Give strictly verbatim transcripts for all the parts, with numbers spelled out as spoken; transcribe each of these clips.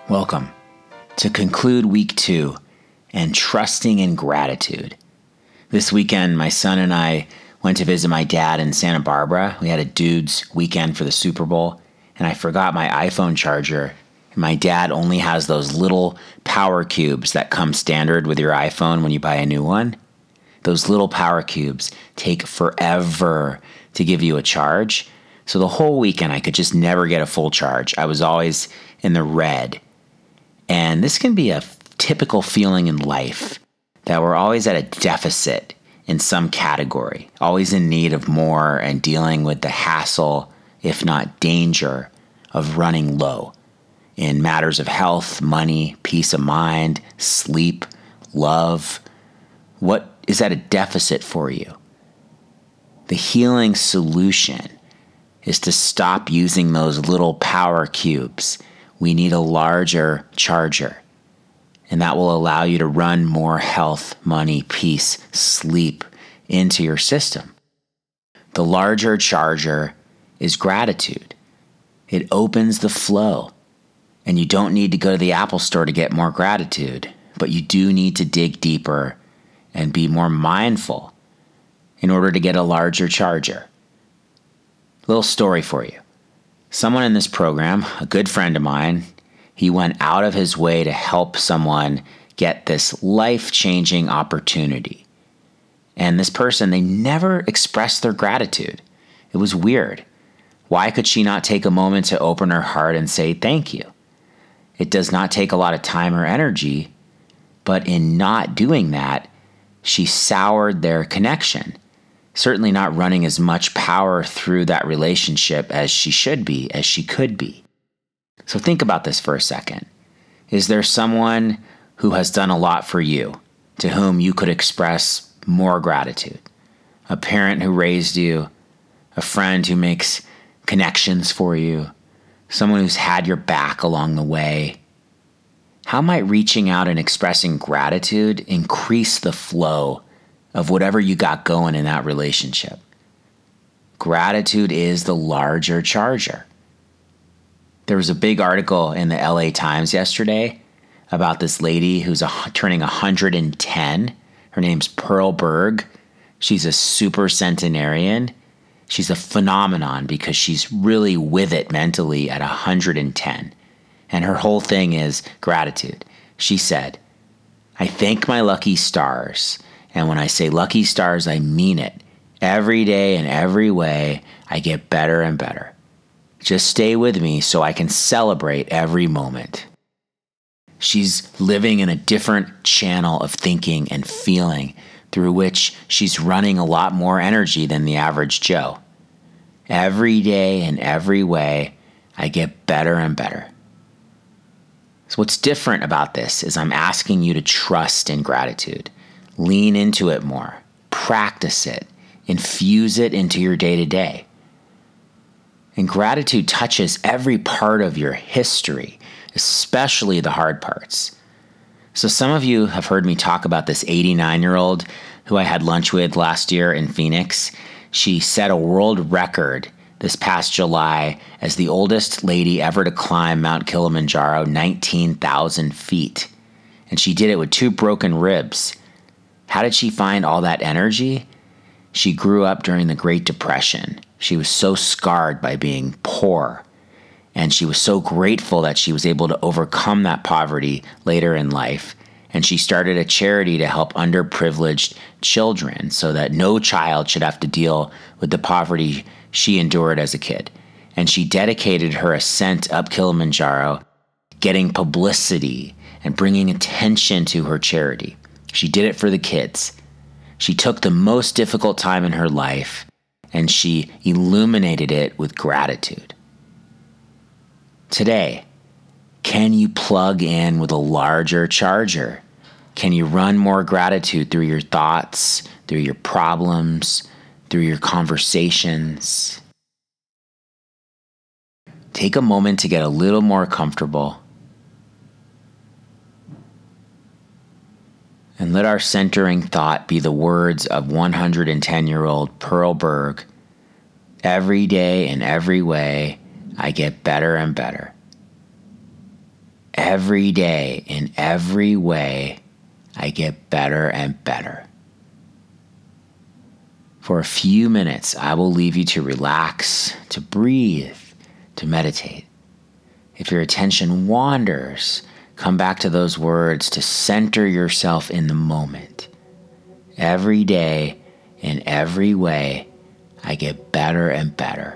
Welcome to conclude week two and trusting in gratitude. This weekend, my son and I went to visit my dad in Santa Barbara. We had a dude's weekend for the Super Bowl, and I forgot my iPhone charger. My dad only has those little power cubes that come standard with your iPhone when you buy a new one. Those little power cubes take forever to give you a charge. So the whole weekend, I could just never get a full charge. I was always in the red. And this can be a typical feeling in life that we're always at a deficit in some category, always in need of more and dealing with the hassle, if not danger, of running low in matters of health, money, peace of mind, sleep, love. What is at a deficit for you? The healing solution is to stop using those little power cubes. We need a larger charger, and that will allow you to run more health, money, peace, sleep into your system. The larger charger is gratitude. It opens the flow, and you don't need to go to the Apple Store to get more gratitude, but you do need to dig deeper and be more mindful in order to get a larger charger. Little story for you. Someone in this program, a good friend of mine, he went out of his way to help someone get this life-changing opportunity. And this person, they never expressed their gratitude. It was weird. Why could she not take a moment to open her heart and say thank you? It does not take a lot of time or energy, but in not doing that, she soured their connection. Certainly not running as much power through that relationship as she should be, as she could be. So think about this for a second. Is there someone who has done a lot for you, to whom you could express more gratitude? A parent who raised you, a friend who makes connections for you, someone who's had your back along the way? How might reaching out and expressing gratitude increase the flow of whatever you got going in that relationship? Gratitude is the larger charger. There was a big article in the L A Times yesterday about this lady who's a, turning one hundred ten. Her name's Pearl Berg. She's a super centenarian. She's a phenomenon because she's really with it mentally at one hundred ten. And her whole thing is gratitude. She said, "I thank my lucky stars. And when I say lucky stars, I mean it. Every day in every way, I get better and better. Just stay with me so I can celebrate every moment." She's living in a different channel of thinking and feeling through which she's running a lot more energy than the average Joe. Every day in every way, I get better and better. So what's different about this is I'm asking you to trust in gratitude. Lean into it more. Practice it. Infuse it into your day-to-day. And gratitude touches every part of your history, especially the hard parts. So some of you have heard me talk about this eighty-nine-year-old who I had lunch with last year in Phoenix. She set a world record this past July as the oldest lady ever to climb Mount Kilimanjaro, nineteen thousand feet. And she did it with two broken ribs. How did she find all that energy? She grew up during the Great Depression. She was so scarred by being poor, and she was so grateful that she was able to overcome that poverty later in life. And she started a charity to help underprivileged children so that no child should have to deal with the poverty she endured as a kid. And she dedicated her ascent up Kilimanjaro, getting publicity and bringing attention to her charity. She did it for the kids. She took the most difficult time in her life and she illuminated it with gratitude. Today, can you plug in with a larger charger? Can you run more gratitude through your thoughts, through your problems, through your conversations? Take a moment to get a little more comfortable. And let our centering thought be the words of one hundred ten-year-old Pearl Berg. Every day in every way, I get better and better. Every day, in every way, I get better and better. For a few minutes, I will leave you to relax, to breathe, to meditate. If your attention wanders, come back to those words to center yourself in the moment. Every day, in every way, I get better and better.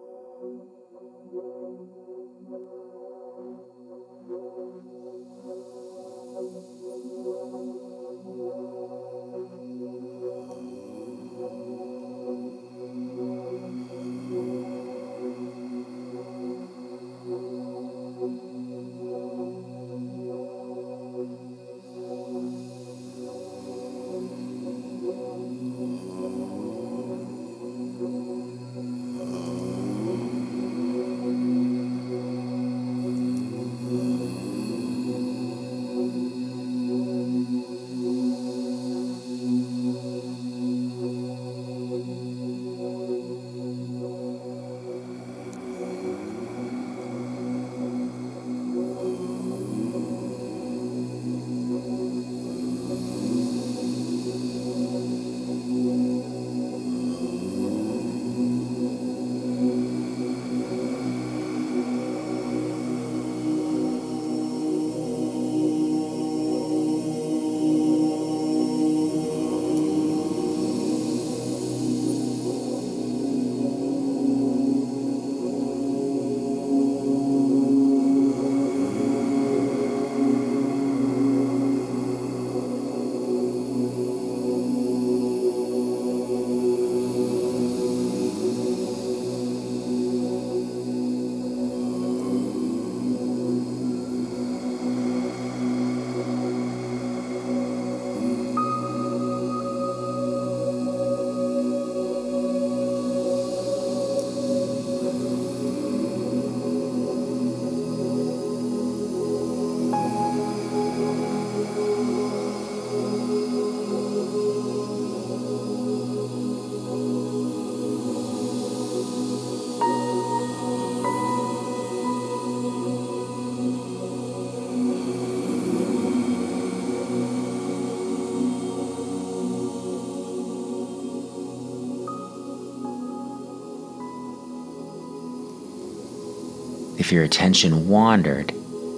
If your attention wandered,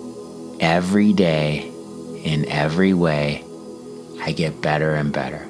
every day, in every way, I get better and better.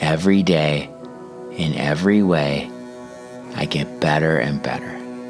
every day, in every way, I get better and better.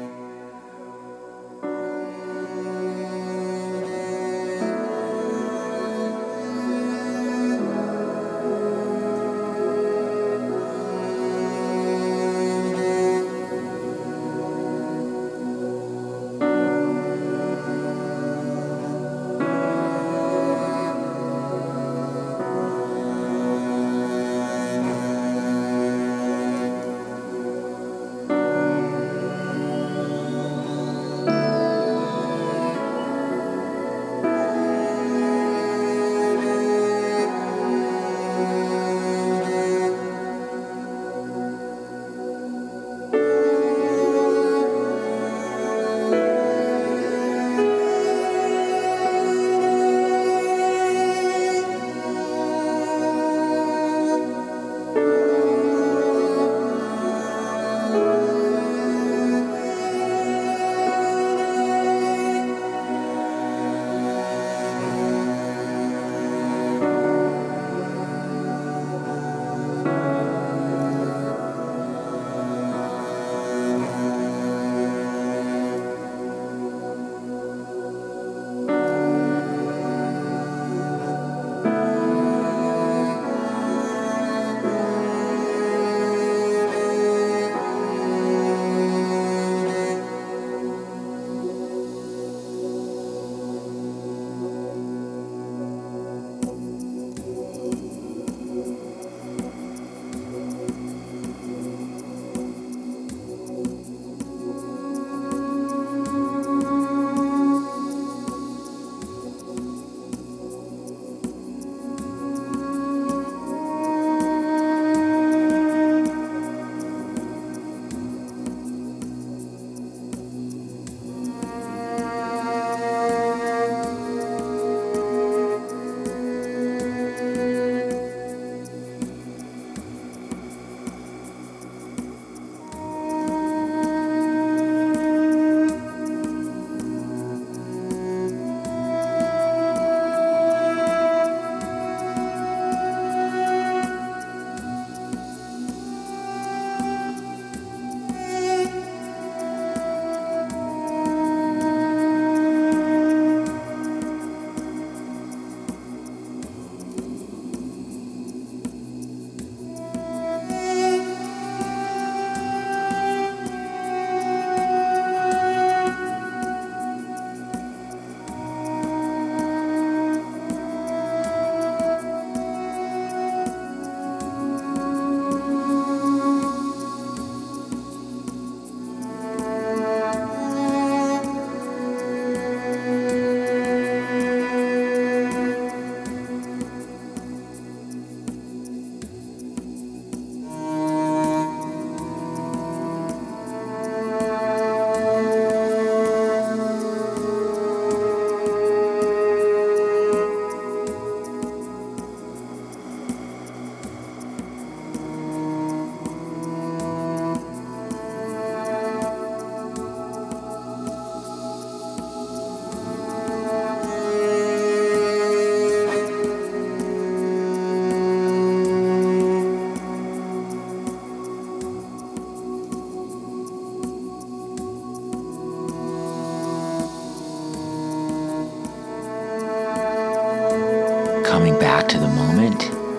Coming back to the moment.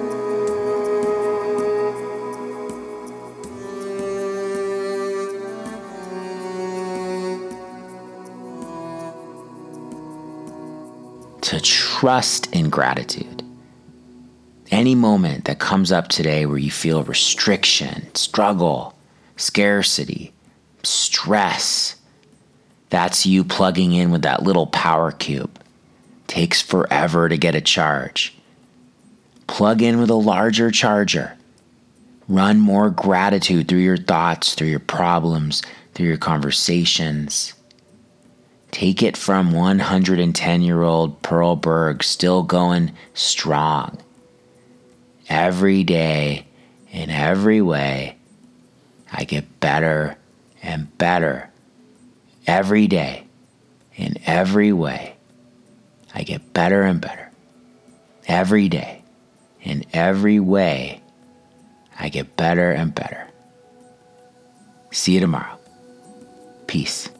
To trust in gratitude. Any moment that comes up today where you feel restriction, struggle, scarcity, stress, that's you plugging in with that little power cube. Takes forever to get a charge. Plug in with a larger charger. Run more gratitude through your thoughts, through your problems, through your conversations. Take it from one hundred ten-year-old Pearl Berg, still going strong. Every day, in every way, I get better and better. Every day, in every way, I get better and better. Every day, in every way, I get better and better. See you tomorrow. Peace.